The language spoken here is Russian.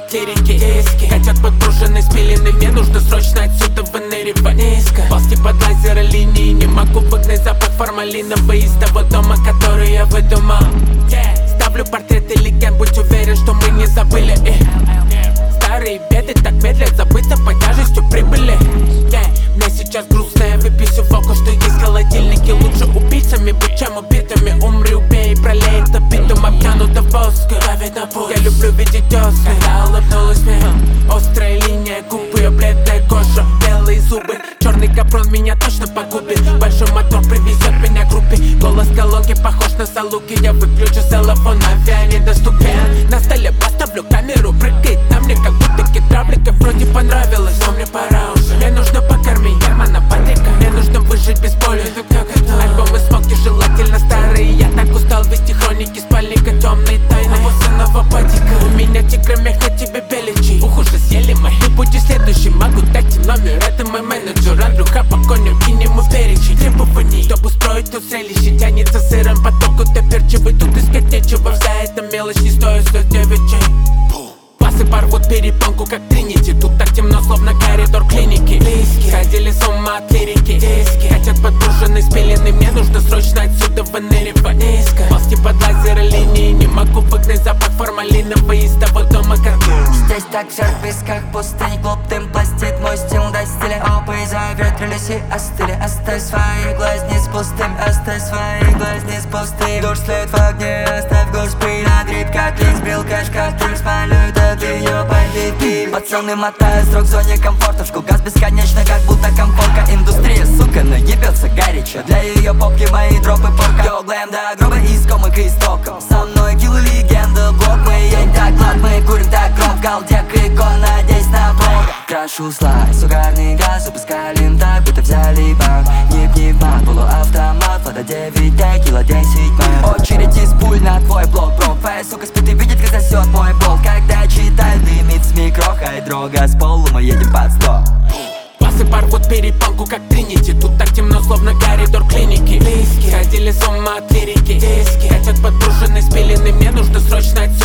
от лирики. Хотят подброшенные, спилены, мне нужно срочно отсюда выныривать. Ползти под лазера линии, не могу выгнать запах формалиновый из того дома, который я выдумал. Ставлю портреты легенд, будь уверен, что мы не забыли их. Старые беды так медлят забыться под тяжестью прибыли. Мне сейчас грустно, я выпью всю водку, что есть в холодильнике. Лучше убийцами быть, чем убитыми. Умри, убей, пролей это битум, обтянуто воском. Я люблю видеть дёсны, когда улыбнулась мне. Острая линия губ, ее бледная кожа, белые зубы. Черный капрон меня точно погубит. Большой мотор привезет меня к группе. Голос колонки похож на Салуки. Я выключу телефон, авиа недоступен. На столе поставлю камеру, прыгает на мне, как будто китравлика. Вроде понравилось, но мне пора уже. Мне нужно покормить Германа Патрика. Мне нужно выжить без боли. Альбомы смоки, желательно старые. Я так устал вести хроники спальника, темные тайны обоссанного патика. У меня тигры меха, тебе беличи. Ух, уже съели мои, будь следующий. Могу дать тебе номер, это мой менеджер Андрюха, по коням кинем и перечень требований. Чтобы устроить тут зрелище, тянется сыром потоку. Доперчивый, тут искать нечего. Вся эта мелочь не стоит 109 чай. Пасы порвут перепонку, как Тринити. Тут так темно, словно коридор клиники. Сходили с ума от лирики. Хотят подброшенные, спилены, мне нужно срочно отсюда выныривать. Ползти под лазера линии, не могу выгнать запах формалиновый из того дома, как здесь так все в песках пустынь, клуб дым пластит мой стил до стиля. Опы заветрились и остыли. Оставь свои глазниц пустым, оставь свои глазниц пустым. Дождь след в огне, оставь горсть пыль. Надрит как линз, брил кэш как тринг. Спалю этот ее пойди. Пацаны мотают срок в зоне комфорта. Жгу газ бесконечно, как будто комфорка. Индустрия, сука, наебется горячо. Для ее попки мои дропы порка. Йо, глэм до гроба, иском и к истокам. Со мной килл легенда, блок. Мы ень так глад, мы курим так гроб. Галдек, икон, надеюсь на бога. Крашу слайс, угарный газ, упускали так, будто взяли банк. Не в мат, полуавтомат, вода 9 тай, кило 10 мат. Очередь из пуль на твой блок, бро. Твоя сука спит и видит, как засет мой болт. Когда читаю, дымит с микро, хайдрога с полу, мы едем под 100. Пасы порвут перепонку, как Тринити. Тут так темно, словно коридор клиники. Сходили с ума от лирики. Хотят подброшенные, спилены, мне нужно срочно отсюда